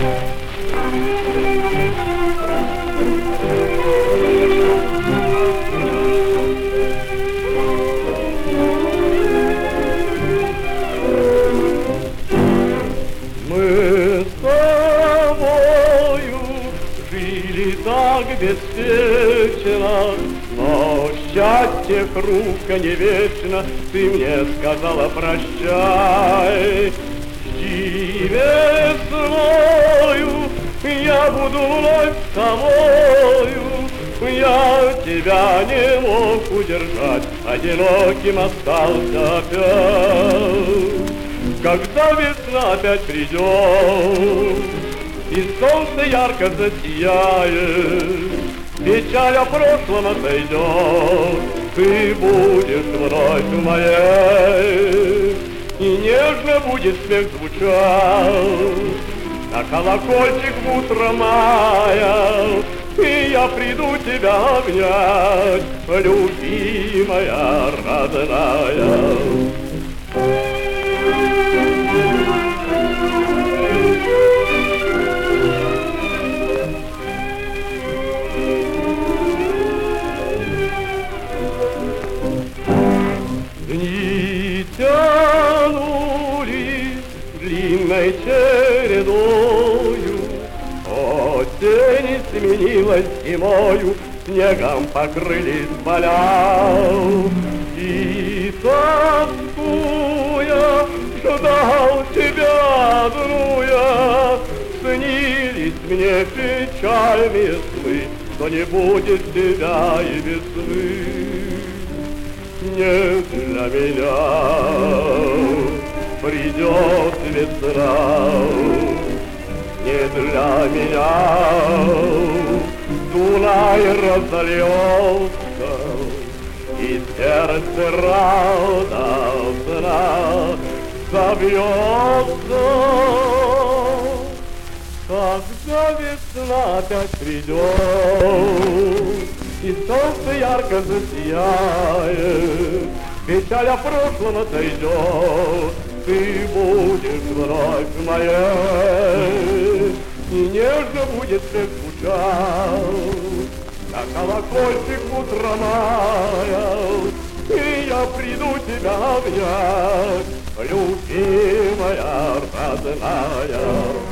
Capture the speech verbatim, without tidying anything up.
Так беспечно, но счастье хрупко не вечно, ты мне сказала прощай. Жди весною, я буду вновь с тобою, я тебя не мог удержать, одиноким остался опять. Когда весна опять придет, и солнце ярко засияет, печаль о прошлом отойдет, ты будешь вновь моей, и нежно будет смех звучать, на колокольчик в утро мая, и я приду тебя обнять, любимая, родная. Дни тянулись длинной чередою, осень сменилась зимою, снегом покрылись поля. И тоскуя, ждал тебя одну я, снились мне печальные сны, что не будет тебя и весны. Не для меня придет весна, не для меня Дунай разольется, и сердце радостно забьется. Когда весна опять придет, и солнце ярко засияет, печаль о прошлом отойдет, ты будешь вновь моей, и нежно будет смех звучать, на колокольчик утра мая, и я приду тебя обнять, любимая, родная.